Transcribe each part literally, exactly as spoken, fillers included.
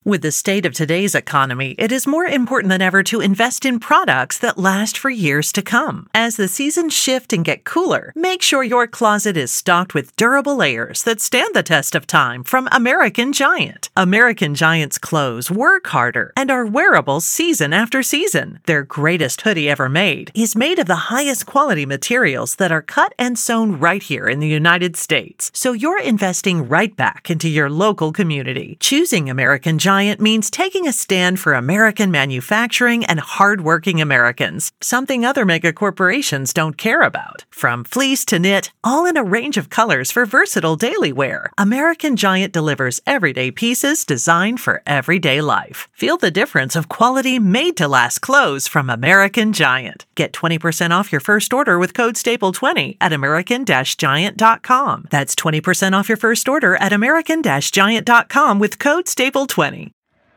With the state of today's economy, it is more important than ever to invest in products that last for years to come. As the seasons shift and get cooler, make sure your closet is stocked with durable layers that stand the test of time from American Giant. American Giant's clothes work harder and are wearable season after season. Their greatest hoodie ever made is made of the highest quality materials that are cut and sewn right here in the United States. So you're investing right back into your local community. Choosing American Giant means taking a stand for American manufacturing and hardworking Americans, something other mega corporations don't care about. From fleece to knit, all in a range of colors for versatile daily wear, American Giant delivers everyday pieces designed for everyday life. Feel the difference of quality made-to-last clothes from American Giant. Get twenty percent off your first order with code staple twenty at american giant dot com. That's twenty percent off your first order at american giant dot com with code staple twenty.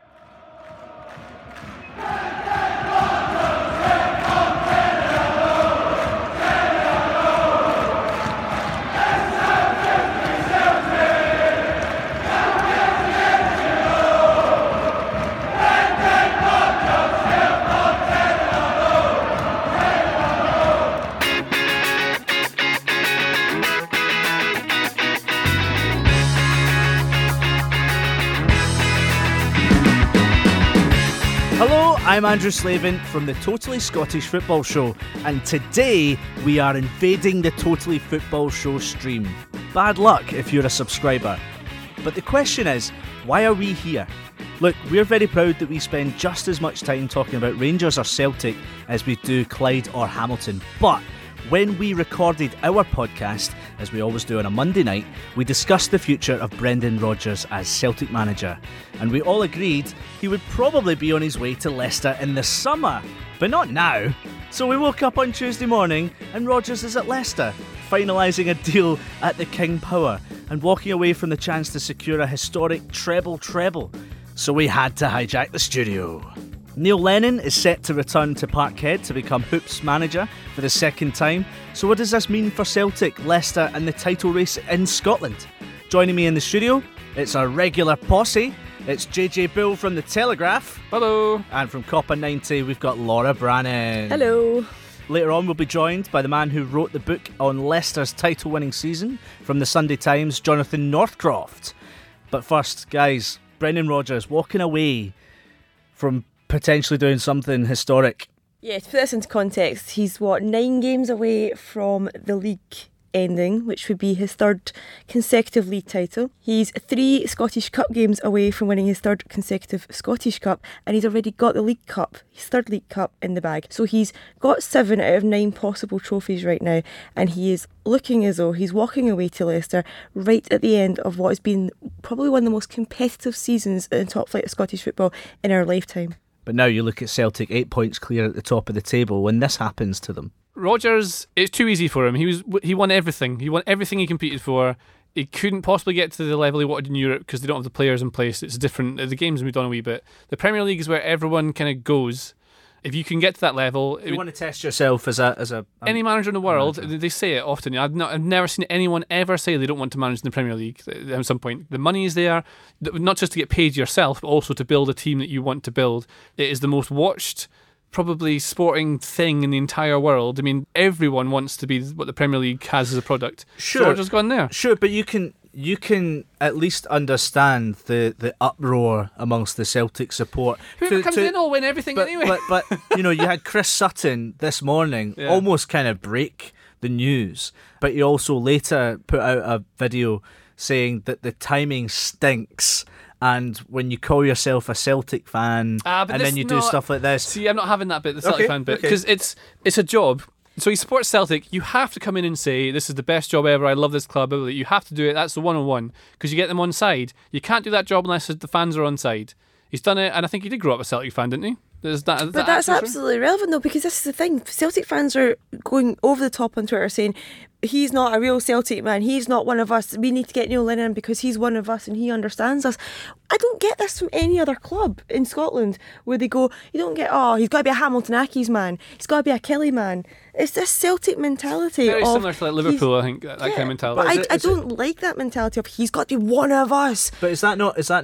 Hello, I'm Andrew Slavin from the Totally Scottish Football Show, and today we are invading the Totally Football Show stream. Bad luck if you're a subscriber. But the question is, why are we here? Look, we're very proud that we spend just as much time talking about Rangers or Celtic as we do Clyde or Hamilton, but when we recorded our podcast, as we always do on a Monday night, we discussed the future of Brendan Rodgers as Celtic manager. And we all agreed he would probably be on his way to Leicester in the summer, but not now. So we woke up on Tuesday morning and Rodgers is at Leicester, finalising a deal at the King Power and walking away from the chance to secure a historic treble-treble. So we had to hijack the studio. Neil Lennon is set to return to Parkhead to become Hoops manager for the second time. So what does this mean for Celtic, Leicester and the title race in Scotland? Joining me in the studio, it's our regular posse. It's J J Bull from The Telegraph. Hello. And from Copper ninety, we've got Laura Brannan. Hello. Later on, we'll be joined by the man who wrote the book on Leicester's title-winning season from the Sunday Times, Jonathan Northcroft. But first, guys, Brendan Rodgers walking away from potentially doing something historic. Yeah, to put this into context, he's, what, nine games away from the league ending, which would be his third consecutive league title. He's three Scottish Cup games away from winning his third consecutive Scottish Cup, and he's already got the League Cup, his third League Cup in the bag. So he's got seven out of nine possible trophies right now, and he is looking as though he's walking away to Leicester right at the end of what has been probably one of the most competitive seasons in the top flight of Scottish football in our lifetime. But now you look at Celtic, eight points clear at the top of the table when this happens to them. Rodgers, it's too easy for him. He was he won everything. He won everything he competed for. He couldn't possibly get to the level he wanted in Europe because they don't have the players in place. It's different. The game's moved on a wee bit. The Premier League is where everyone kind of goes. If you can get to that level, you would, want to test yourself as a as a um, any manager in the world. Manager. They say it often. I've not, I've never seen anyone ever say they don't want to manage in the Premier League at some point. The money is there, not just to get paid yourself, but also to build a team that you want to build. It is the most watched, probably, sporting thing in the entire world. I mean, everyone wants to be what the Premier League has as a product. Sure, so Rodgers gone there. Sure, but you can. You can at least understand the, the uproar amongst the Celtic support. Whoever to, comes to, in will win everything but, anyway. But, but, you know, you had Chris Sutton this morning yeah. almost kind of break the news. But he also later put out a video saying that the timing stinks. And when you call yourself a Celtic fan uh, and then you do not, stuff like this. See, I'm not having that bit, the Celtic okay, fan bit, okay. because it's it's a job. So he supports Celtic. You have to come in and say, this is the best job ever, I love this club. You have to do it. That's the one-on-one, because you get them on side. You can't do that job unless the fans are on side. He's done it, and I think he did grow up a Celtic fan, didn't he? Is that, is but that that's absolutely relevant, though, because this is the thing. Celtic fans are going over the top on Twitter saying, he's not a real Celtic man, he's not one of us, we need to get Neil Lennon because he's one of us and he understands us. I don't get this from any other club in Scotland where they go, you don't get, oh, he's got to be a Hamilton Accies man, he's got to be a Kelly man. It's this Celtic mentality. Very of, similar to like Liverpool, I think, that, that yeah, kind of mentality. But I, it, I don't it, like that mentality of he's got to be one of us. But is that not is that not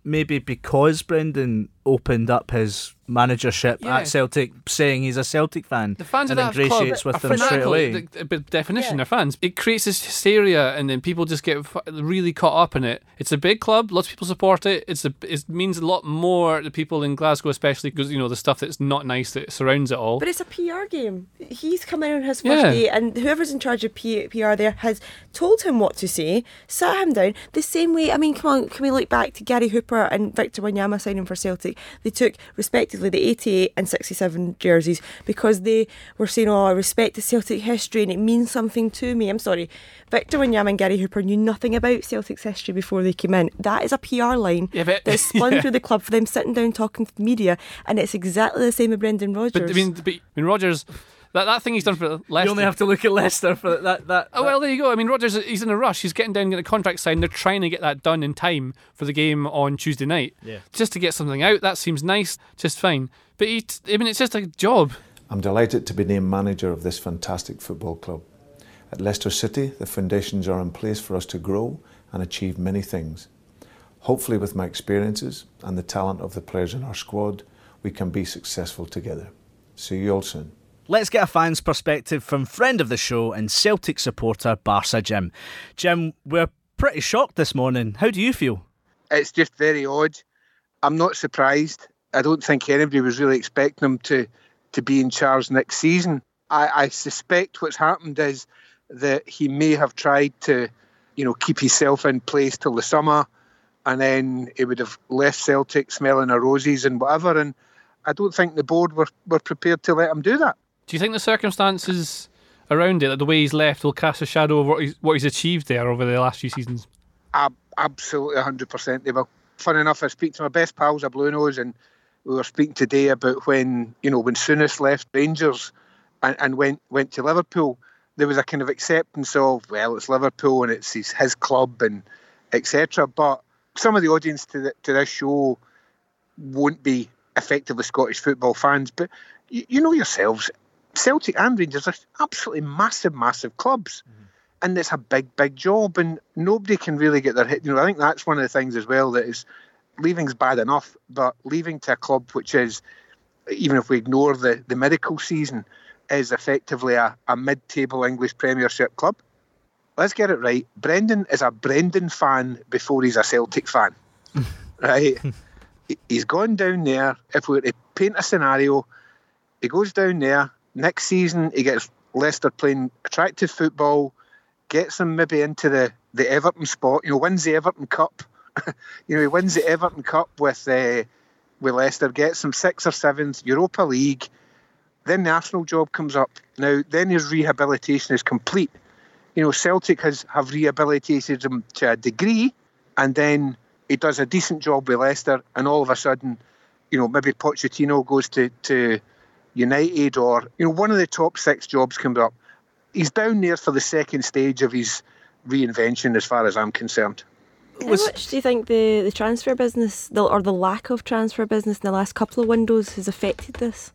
maybe because Brendan opened up his managership Yeah. at Celtic, saying he's a Celtic fan, The fans and of that club ingratiates with are them straight fanatical. away. The- By definition, Yeah. they're fans. It creates this hysteria, and then people just get f- really caught up in it. It's a big club. Lots of people support it. It's a, it means a lot more to people in Glasgow, especially because you know the stuff that's not nice that surrounds it all. But it's a P R game. He's come in on his first Yeah. day, and whoever's in charge of P- PR there has told him what to say, sat him down. The same way, I mean, come on, can we look back to Gary Hooper and Victor Wanyama signing for Celtic? They took, respectively, the eighty-eight and sixty-seven jerseys because they were saying, oh, I respect the Celtic history and it means something to me. I'm sorry. Victor Wanyama and Gary Hooper knew nothing about Celtic's history before they came in. That is a P R line Yeah, but- that's spun yeah. through the club for them sitting down talking to the media, and it's exactly the same with Brendan Rodgers. But I mean, but, I mean, Rodgers, that, that thing he's done for Leicester. You only have to look at Leicester for that. that Oh, well, there you go. I mean, Rodgers, he's in a rush. He's getting down, getting a contract signed. They're trying to get that done in time for the game on Tuesday night. Yeah. Just to get something out. That seems nice. Just fine. But, he, I mean, it's just a job. I'm delighted to be named manager of this fantastic football club. At Leicester City, the foundations are in place for us to grow and achieve many things. Hopefully, with my experiences and the talent of the players in our squad, we can be successful together. See you all soon. Let's get a fan's perspective from friend of the show and Celtic supporter Barca Jim. Jim, we're pretty shocked this morning. How do you feel? It's just very odd. I'm not surprised. I don't think anybody was really expecting him to, to be in charge next season. I, I suspect what's happened is that he may have tried to, you know, keep himself in place till the summer, and then he would have left Celtic smelling of roses and whatever. And I don't think the board were, were prepared to let him do that. Do you think the circumstances around it, like the way he's left, will cast a shadow over what he's, what he's achieved there over the last few seasons? Ab- absolutely one hundred percent they will. Funny enough, I speak to my best pals at Blue Nose, and we were speaking today about when, you know, when Souness left Rangers and, and went went to Liverpool, there was a kind of acceptance of, well, it's Liverpool and it's his, his club and et cetera. But some of the audience to, the, to this show won't be effectively Scottish football fans, but you, you know yourselves, Celtic and Rangers are absolutely massive, massive clubs. Mm-hmm. And it's a big, big job, and nobody can really get their head. You know, I think that's one of the things as well that is, leaving's bad enough, but leaving to a club which is, even if we ignore the, the medical season, is effectively a, a mid-table English Premiership club. Let's get it right. Brendan is a Brendan fan before he's a Celtic fan. Right? He's gone down there. If we were to paint a scenario, he goes down there. Next season, he gets Leicester playing attractive football, gets them maybe into the, the Everton spot, you know, wins the Everton Cup. you know, he wins the Everton Cup with uh, with Leicester, gets them sixth or seventh, Europa League. Then the Arsenal job comes up. Now, then his rehabilitation is complete. You know, Celtic has have rehabilitated him to a degree, and then he does a decent job with Leicester, and all of a sudden, you know, maybe Pochettino goes to, to United, or, you know, one of the top six jobs comes up. He's down there for the second stage of his reinvention, as far as I'm concerned. How much do you think the, the transfer business, the, or the lack of transfer business in the last couple of windows, has affected this?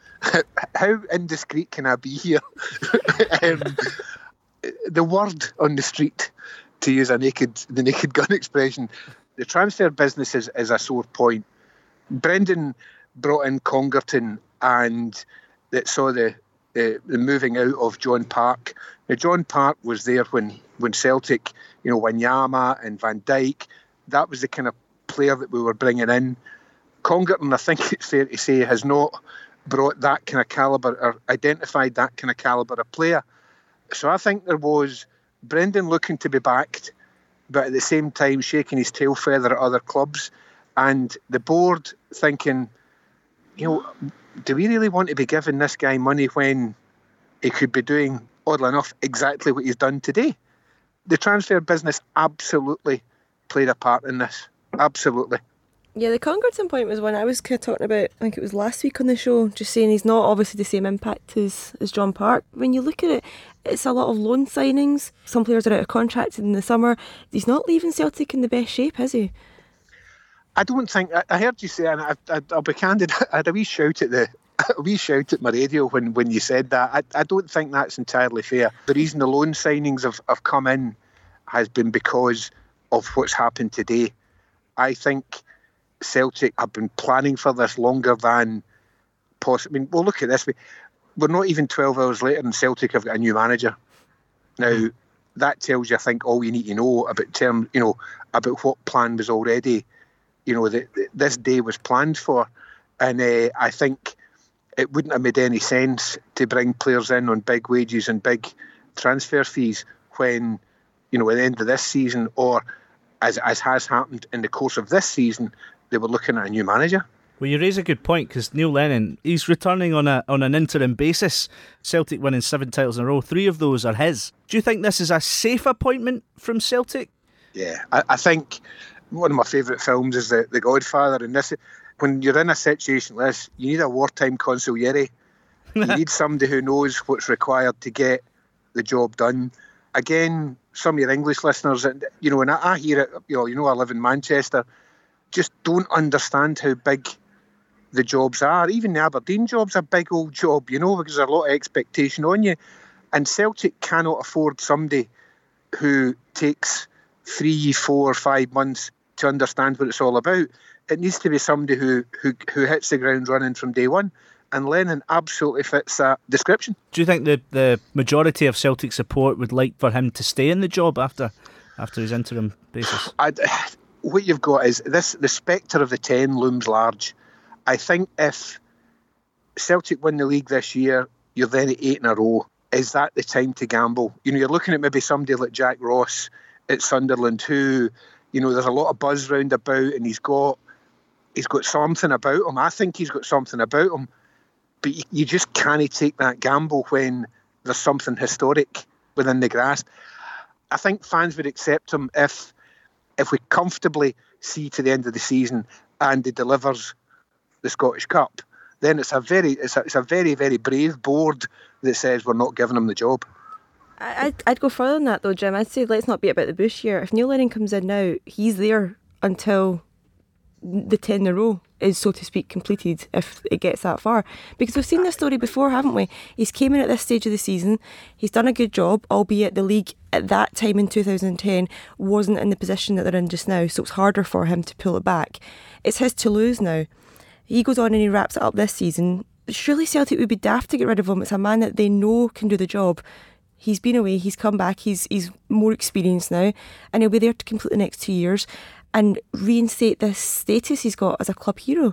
How indiscreet can I be here? um, the word on the street, to use a naked the naked gun expression, the transfer business is, is a sore point. Brendan brought in Congerton, and that saw the, the the moving out of John Park. Now, John Park was there when, when Celtic, you know, Wanyama and Van Dijk, that was the kind of player that we were bringing in. Congerton, I think it's fair to say, has not brought that kind of calibre or identified that kind of calibre of player. So I think there was Brendan looking to be backed, but at the same time shaking his tail feather at other clubs, and the board thinking, you know, do we really want to be giving this guy money when he could be doing, oddly enough, exactly what he's done today? The transfer business absolutely played a part in this. Absolutely. Yeah, the Congerton point was one I was kind of talking about, I think it was last week on the show, just saying he's not obviously the same impact as, as John Park. When you look at it, it's a lot of loan signings. Some players are out of contract in the summer. He's not leaving Celtic in the best shape, is he? I don't think, I, I heard you say, and I, I, I'll be candid, I had a wee shout at the a wee shout at my radio when, when you said that. I, I don't think that's entirely fair. The reason the loan signings have, have come in has been because of what's happened today. I think Celtic have been planning for this longer than possible. I mean, well, look at this. We're not even twelve hours later and Celtic have got a new manager. Now, that tells you, I think, all you need to know about term, you know, about what plan was already, you know, that this day was planned for. And uh, I think it wouldn't have made any sense to bring players in on big wages and big transfer fees when, you know, at the end of this season, or as as has happened in the course of this season, they were looking at a new manager. Well, you raise a good point, because Neil Lennon, he's returning on a on an interim basis. Celtic winning seven titles in a row. Three of those are his. Do you think this is a safe appointment from Celtic? Yeah, I, I think one of my favourite films is The, the Godfather. And this, when you're in a situation like this, you need a wartime consigliere. You need somebody who knows what's required to get the job done. Again, some of your English listeners, you know, when I, I hear it, you know, you know, I live in Manchester, just don't understand how big the jobs are. Even the Aberdeen job's a big old job, you know, because there's a lot of expectation on you. And Celtic cannot afford somebody who takes three, four, five months to understand what it's all about. It needs to be somebody who who, who hits the ground running from day one. And Lennon absolutely fits that description. Do you think the, the majority of Celtic support would like for him to stay in the job after after his interim basis? I'd, what you've got is this: the spectre of the ten looms large. I think if Celtic win the league this year, you're then at eight in a row. Is that the time to gamble? You know, you're looking at maybe somebody like Jack Ross at Sunderland, who, you know, there's a lot of buzz round about, and he's got he's got something about him. I think he's got something about him, but you, you just can't take that gamble when there's something historic within the grasp. I think fans would accept him if if we comfortably see to the end of the season and he delivers the Scottish Cup. Then it's a very it's a, it's a very, very brave board that says we're not giving him the job. I'd, I'd go further than that though, Jim. I'd say let's not beat about the bush here. If Neil Lennon comes in now, he's there until the ten in a row is, so to speak, completed, if it gets that far. Because we've seen this story before, haven't we? He's came in at this stage of the season, he's done a good job, albeit the league at that time in two thousand ten wasn't in the position that they're in just now, so it's harder for him to pull it back. It's his to lose now. He goes on and he wraps it up this season. Surely Celtic would be daft to get rid of him. It's a man that they know can do the job. He's been away, he's come back, he's he's more experienced now, and he'll be there to complete the next two years and reinstate this status he's got as a club hero.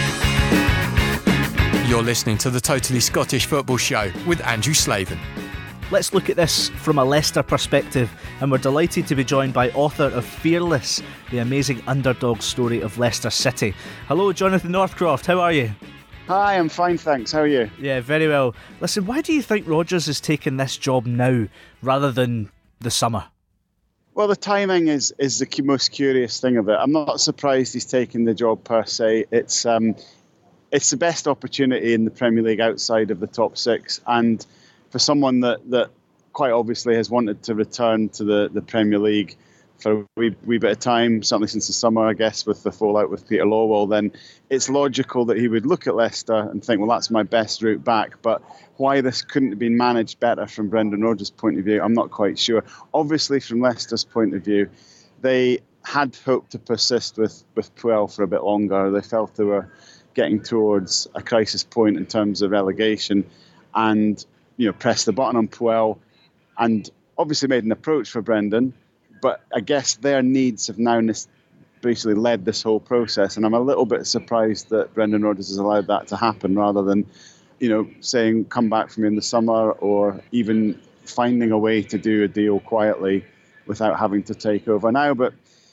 You're listening to the Totally Scottish Football Show with Andrew Slavin. Let's look at this from a Leicester perspective, and we're delighted to be joined by author of Fearless, the amazing underdog story of Leicester City. Hello, Jonathan Northcroft, how are you? Hi, I'm fine, thanks. How are you? Yeah, very well. Listen, why do you think Rodgers is taking this job now rather than the summer? Well, the timing is is the most curious thing of it. I'm not surprised he's taken the job per se. It's um, it's the best opportunity in the Premier League outside of the top six, and for someone that, that quite obviously has wanted to return to the, the Premier League for a wee, wee bit of time, certainly since the summer, I guess, with the fallout with Peter Lawwell, then it's logical that he would look at Leicester and think, well, that's my best route back. But why this couldn't have been managed better from Brendan Rodgers' point of view, I'm not quite sure. Obviously, from Leicester's point of view, they had hoped to persist with, with Puel for a bit longer. They felt they were getting towards a crisis point in terms of relegation, and you know, pressed the button on Puel and obviously made an approach for Brendan. But I guess their needs have now basically led this whole process. And I'm a little bit surprised that Brendan Rodgers has allowed that to happen rather than, you know, saying, come back for me in the summer, or even finding a way to do a deal quietly without having to take over now. But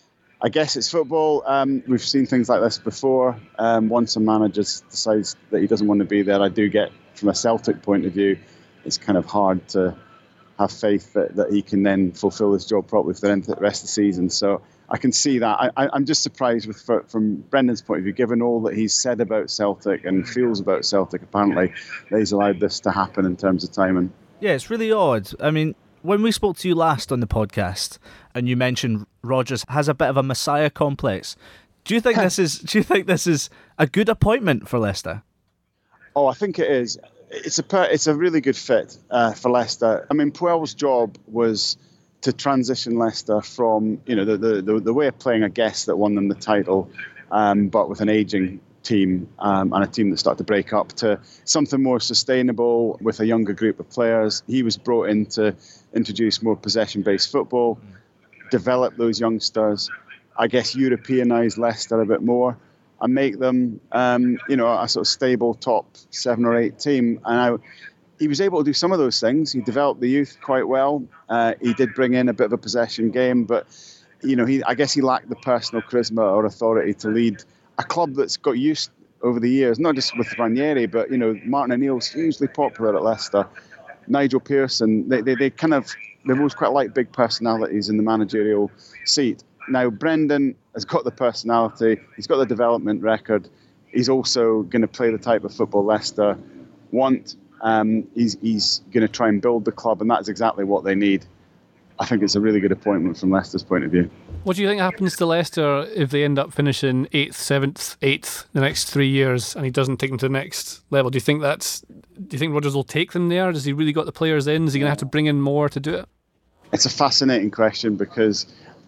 I guess it's football. Um, we've seen things like this before. Um, once a manager decides that he doesn't want to be there, I do get, from a Celtic point of view, it's kind of hard to have faith that, that he can then fulfil his job properly for the rest of the season. So I can see that. I, I, I'm just surprised with for, from Brendan's point of view, given all that he's said about Celtic and feels about Celtic, apparently, that he's allowed this to happen in terms of timing. Yeah, it's really odd. I mean, when we spoke to you last on the podcast and you mentioned Rodgers has a bit of a messiah complex, do you think this is do you think this is a good appointment for Leicester? Oh, I think it is. It's a it's a really good fit uh, for Leicester. I mean, Puel's job was to transition Leicester from, you know, the, the the way of playing a guest that won them the title, um, but with an ageing team um, and a team that started to break up, to something more sustainable with a younger group of players. He was brought in to introduce more possession-based football, develop those youngsters, I guess Europeanise Leicester a bit more, and make them, um, you know, a sort of stable top seven or eight team. And I, he was able to do some of those things. He developed the youth quite well. Uh, he did bring in a bit of a possession game, but you know, he I guess he lacked the personal charisma or authority to lead a club that's got used over the years, not just with Ranieri, but, you know, Martin O'Neill's hugely popular at Leicester. Nigel Pearson, they, they, they kind of, they've always quite like big personalities in the managerial seat. Now, Brendan has got the personality, he's got the development record, he's also going to play the type of football Leicester want. Um, he's he's going to try and build the club, and that's exactly what they need. I think it's a really good appointment from Leicester's point of view. What do you think happens to Leicester if they end up finishing eighth, seventh, eighth the next three years, and he doesn't take them to the next level? Do you think that's? Do you think Rodgers will take them there? Does he really got the players in? Is he going to have to bring in more to do it? It's a fascinating question, because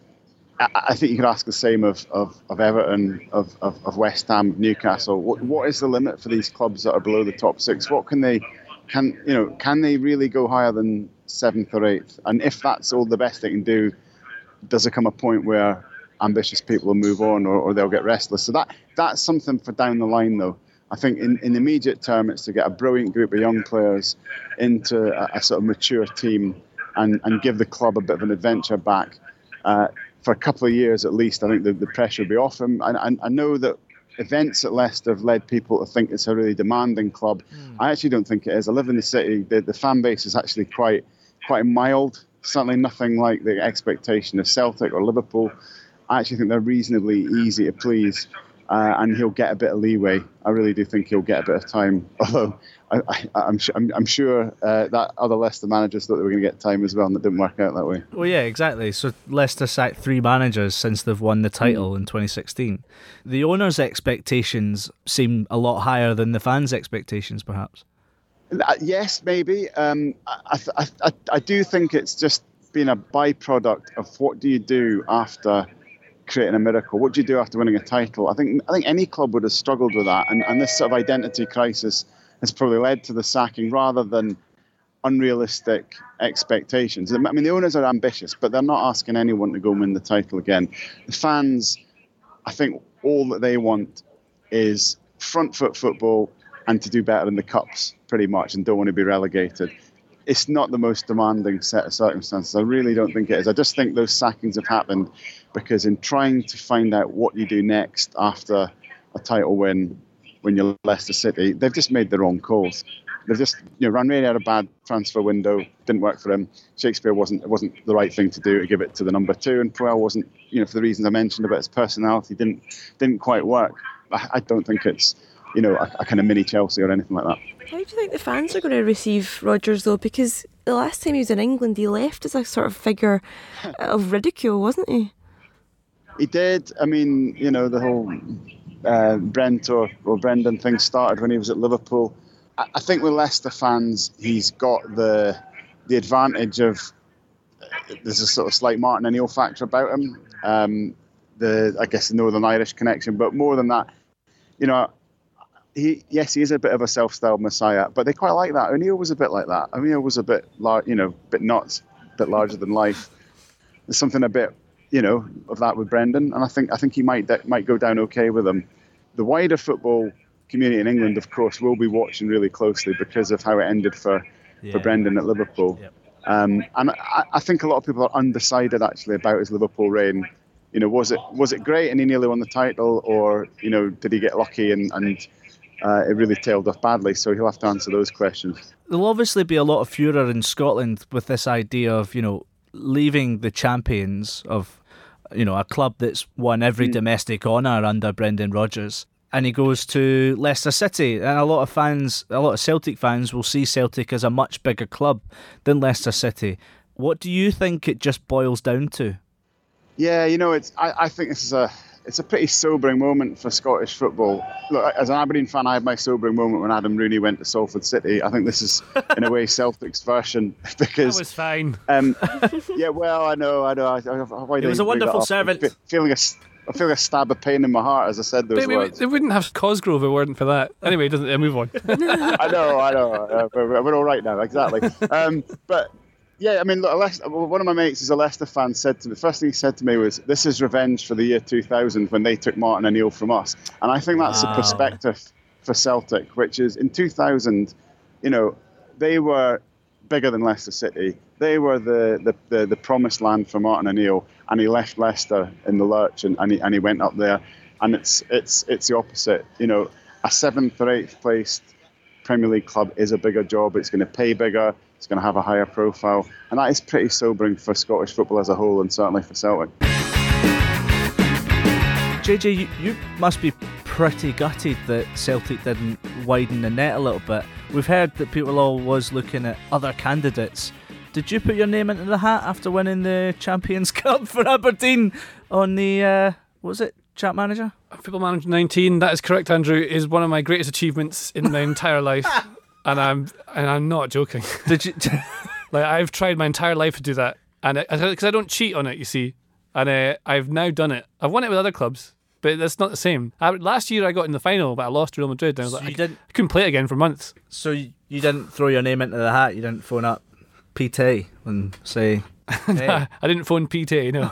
I, I think you could ask the same of of, of Everton, of, of, of West Ham, Newcastle. What what is the limit for these clubs that are below the top six? What can they? Can you know? Can they really go higher than seventh or eighth? And if that's all the best they can do, does there come a point where ambitious people will move on, or, or they'll get restless? So that that's something for down the line, though. I think in, in the immediate term, it's to get a brilliant group of young players into a, a sort of mature team and, and give the club a bit of an adventure back. Uh, for a couple of years at least, I think the, the pressure will be off him. And I, I know that events at Leicester have led people to think it's a really demanding club. Mm. I actually don't think it is. I live in the city. The, the fan base is actually quite quite mild. Certainly nothing like the expectation of Celtic or Liverpool. I actually think they're reasonably easy to please, uh, and he'll get a bit of leeway. I really do think he'll get a bit of time. Although I, I, I'm, I'm, I'm sure uh, that other Leicester managers thought they were going to get time as well, and it didn't work out that way. Well, yeah, exactly. So Leicester sacked three managers since they've won the title mm. in twenty sixteen. The owners' expectations seem a lot higher than the fans' expectations, perhaps. Uh, yes, maybe. Um, I, I, I, I do think it's just been a byproduct of what do you do after creating a miracle? What do you do after winning a title? I think I think any club would have struggled with that, and, and this sort of identity crisis has probably led to the sacking rather than unrealistic expectations. I mean, the owners are ambitious, but they're not asking anyone to go and win the title again. The fans, I think all that they want is front foot football and to do better in the cups, pretty much, and don't want to be relegated. It's not the most demanding set of circumstances. I really don't think it is. I just think those sackings have happened because in trying to find out what you do next after a title win when you're Leicester City, they've just made the wrong calls. They've just, you know, Ranieri had a bad transfer window, didn't work for him. Shakespeare wasn't it wasn't the right thing to do to give it to the number two, and Puel wasn't, you know, for the reasons I mentioned about his personality, didn't didn't quite work. I, I don't think it's, you know, a, a kind of mini Chelsea or anything like that. How do you think the fans are going to receive Rodgers, though? Because the last time he was in England, he left as a sort of figure of ridicule, wasn't he? He did. I mean, you know, the whole uh, Brent or, or Brendan thing started when he was at Liverpool. I, I think with Leicester fans, he's got the the advantage of uh, there's a sort of slight Martin O'Neill factor about him. Um, the I guess the Northern Irish connection, but more than that, you know. He, yes, he is a bit of a self-styled messiah, but they quite like that. O'Neill was a bit like that. O'Neill was a bit, lar- you know, bit nuts, a bit larger than life. There's something a bit, you know, of that with Brendan, and I think I think he might de- might go down okay with him. The wider football community in England, of course, will be watching really closely because of how it ended for, yeah. for Brendan at Liverpool. Yep. Um, and I, I think a lot of people are undecided actually about his Liverpool reign. You know, was it was it great and he nearly won the title, or you know, did he get lucky and and Uh, it really tailed off badly, so he'll have to answer those questions. There'll obviously be a lot of furor in Scotland with this idea of, you know, leaving the champions of, you know, a club that's won every mm. domestic honour under Brendan Rodgers, and he goes to Leicester City. And a lot of fans, a lot of Celtic fans will see Celtic as a much bigger club than Leicester City. What do you think it just boils down to? Yeah, you know, it's. I, I think this is a... It's a pretty sobering moment for Scottish football. Look, as an Aberdeen fan, I had my sobering moment when Adam Rooney went to Salford City. I think this is, in a way, Celtic's version because that was fine. Um, yeah, well, I know, I know. I, I, why he was a wonderful servant. Feeling a, I feel a stab of pain in my heart as I said those Maybe words. They wouldn't have Cosgrove if it weren't for that. Anyway, doesn't uh, move on. I know, I know. Uh, we're, we're all right now, exactly. Um, but yeah, I mean, look, Leicester, one of my mates is a Leicester fan. Said to me, the first thing he said to me was, "This is revenge for the year two thousand when they took Martin O'Neill from us." And I think that's Wow. a perspective for Celtic, which is in two thousand, you know, they were bigger than Leicester City. They were the, the, the, the promised land for Martin O'Neill, and he left Leicester in the lurch, and, and, he, and he went up there. And it's it's it's the opposite. You know, a seventh or eighth placed Premier League club is a bigger job. It's going to pay bigger. It's going to have a higher profile, and that is pretty sobering for Scottish football as a whole, and certainly for Celtic. J J, you, you must be pretty gutted that Celtic didn't widen the net a little bit. We've heard that Peter was looking at other candidates. Did you put your name into the hat after winning the Champions Cup for Aberdeen on the, uh, what was it, Chat Manager? Football Manager nineteen, that is correct, Andrew, is one of my greatest achievements in my entire life. And I'm and I'm not joking. Did you? Like, I've tried my entire life to do that. And because I, I don't cheat on it, you see. And uh, I've now done it. I've won it with other clubs, but that's not the same. I, last year I got in the final, but I lost to Real Madrid. And I was So like, you I, didn't- I couldn't play it again for months. So you you didn't throw your name into the hat? You didn't phone up P T and say, hey. I didn't phone P T, no.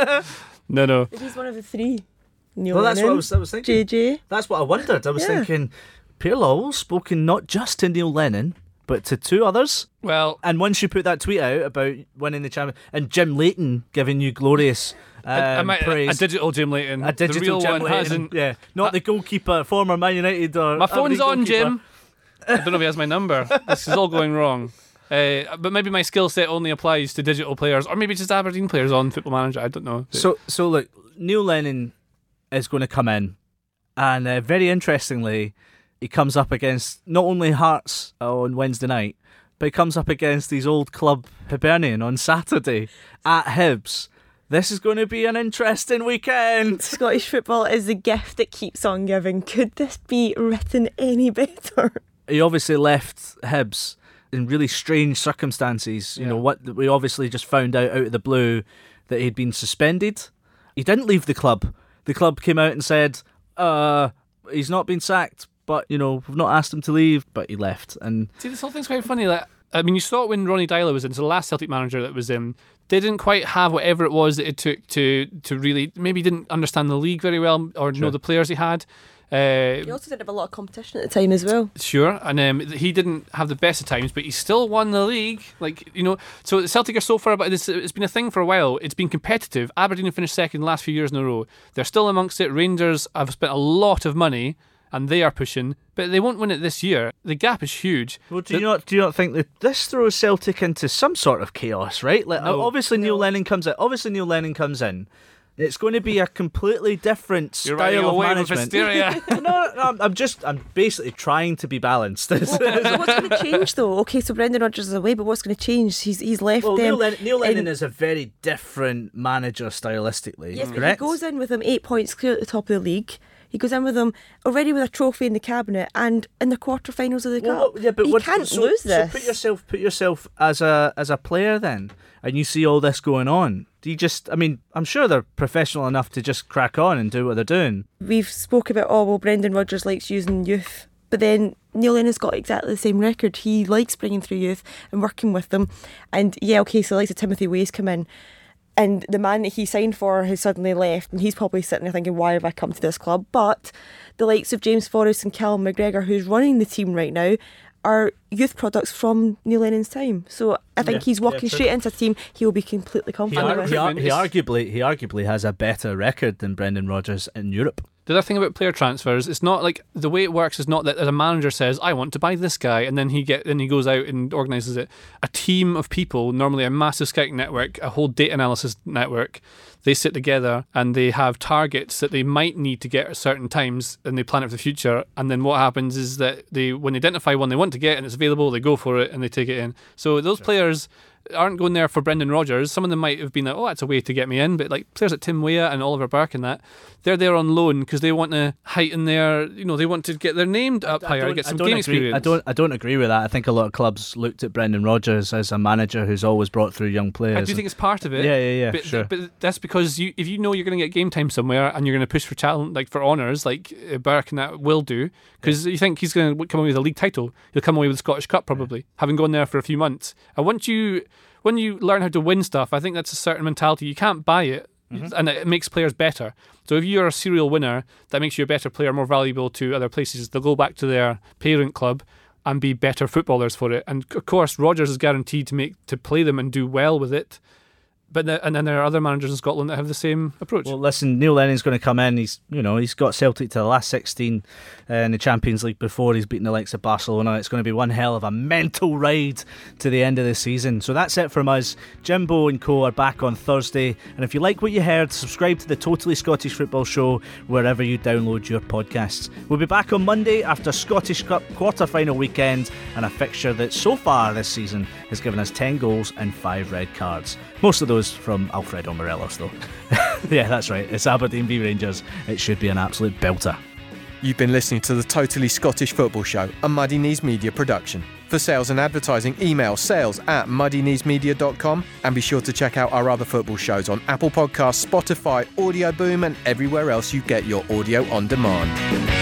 no, no. He's one of the three. Neil Well, that's what I Lennon, was, I was thinking. J J. That's what I wondered. I was Yeah. thinking, Pierre Lawwell's spoken not just to Neil Lennon, but to two others. Well, And once you put that tweet out about winning the champion, and Jim Leighton giving you glorious um, I, I might, praise. a digital Jim Leighton. A digital the real Jim one Leighton, hasn't. yeah, not I- the goalkeeper, former Man United or My phone's Aberdeen on, goalkeeper. Jim. I don't know if he has my number. This is all going wrong. Uh, but maybe my skill set only applies to digital players, or maybe just Aberdeen players on Football Manager. I don't know. So, so look, Neil Lennon is going to come in, and uh, very interestingly, he comes up against not only Hearts on Wednesday night, but he comes up against his old club Hibernian on Saturday at Hibs. This is going to be an interesting weekend. Scottish football is the gift that keeps on giving. Could this be written any better? He obviously left Hibs in really strange circumstances. You Yeah. know, what we obviously just found out out of the blue that he'd been suspended. He didn't leave the club. The club came out and said, uh, he's not been sacked, but, you know, we've not asked him to leave, but he left. And See, this whole thing's quite funny. Like, I mean, you saw it when Ronnie Dyler was in, so the last Celtic manager that was in, didn't quite have whatever it was that it took to to really, maybe didn't understand the league very well or know the players he had. Uh, He also did have a lot of competition at the time as well. Sure, and um, he didn't have the best of times, but he still won the league. Like, you know, so Celtic are so far about this. It's been a thing for a while. It's been competitive. Aberdeen have finished second the last few years in a row. They're still amongst it. Rangers have spent a lot of money, and they are pushing, but they won't win it this year. The gap is huge. well, do you not do you not think that this throws Celtic into some sort of chaos, right? Like, No. obviously Neil Lennon comes in. Obviously Neil Lennon comes in. It's going to be a completely different You're riding style of away with management. hysteria. no, no, no, I'm- I'm just, I'm basically trying to be balanced. So what's going to change though? Okay, so Brendan Rodgers is away, but what's going to change? He's he's left Well, them. Neil, Len- Neil Lennon in- is a very different manager stylistically. Yes, but he correct? goes in with them eight points clear at the top of the league. He goes in with them already with a trophy in the cabinet and in the quarterfinals of the Well, cup. what- yeah, but he what, can't so, lose so this. put yourself, put yourself as a as a player then, and you see all this going on. Do you just? I mean, I'm sure they're professional enough to just crack on and do what they're doing. We've spoke about, oh, well, Brendan Rodgers likes using youth. But then Neil Lennon's got exactly the same record. He likes bringing through youth and working with them. And yeah, okay, so like Timothy Ways come in. And the man that he signed for has suddenly left. And he's probably sitting there thinking, why have I come to this club? But the likes of James Forrest and Callum McGregor, who's running the team right now, are youth products from Neil Lennon's time. So I think Yeah, he's walking yeah, true. straight into a team he will be completely He, confident ar- the with. he, ar- recruitment he is- arguably he arguably has a better record than Brendan Rodgers in Europe. The other thing about player transfers, it's not like the way it works is not that a manager says, I want to buy this guy, and then he get then he goes out and organises it. A team of people, normally a massive scouting network, a whole data analysis network, they sit together and they have targets that they might need to get at certain times, and they plan it for the future. And then what happens is that they, when they identify one they want to get and it's available, they go for it and they take it in. So those players aren't going there for Brendan Rodgers. Some of them might have been like, oh, that's a way to get me in, but like players like Tim Weah and Oliver Burke and that, they're there on loan because they want to heighten their, you know, they want to get their name up higher, don't- get some I don't game agree, experience. I don't. I don't agree with that. I think a lot of clubs looked at Brendan Rodgers as a manager who's always brought through young players. I do think it's part of it. Yeah, yeah, yeah, But, sure. but that's because because you, if you know you're going to get game time somewhere and you're going to push for talent, like for honours, like uh, Burke and that will do, because yeah. you think he's going to come away with a league title, he'll come away with the Scottish Cup probably, yeah. having gone there for a few months. And once you when you learn how to win stuff, I think that's a certain mentality. You can't buy it, mm-hmm. and it makes players better. So if you're a serial winner, that makes you a better player, more valuable to other places. They'll go back to their parent club and be better footballers for it. And of course, Rodgers is guaranteed to make to play them and do well with it. But the, and then there are other managers in Scotland that have the same approach. Well, listen, Neil Lennon's going to come in. He's, you know, he's got Celtic to the last sixteen uh, in the Champions League before he's beaten the likes of Barcelona. It's going to be one hell of a mental ride to the end of the season. So that's it from us. Jimbo and co are back on Thursday. And if you like what you heard, subscribe to the Totally Scottish Football Show wherever you download your podcasts. We'll be back on Monday after Scottish Cup quarter-final weekend and a fixture that so far this season has given us ten goals and five red cards. Most of those from Alfredo Morelos, though. Yeah, that's right. It's Aberdeen v Rangers. It should be an absolute belter. You've been listening to the Totally Scottish Football Show, a Muddy Knees Media production. For sales and advertising, email sales at muddy knees media dot com and be sure to check out our other football shows on Apple Podcasts, Spotify, Audio Boom and everywhere else you get your audio on demand.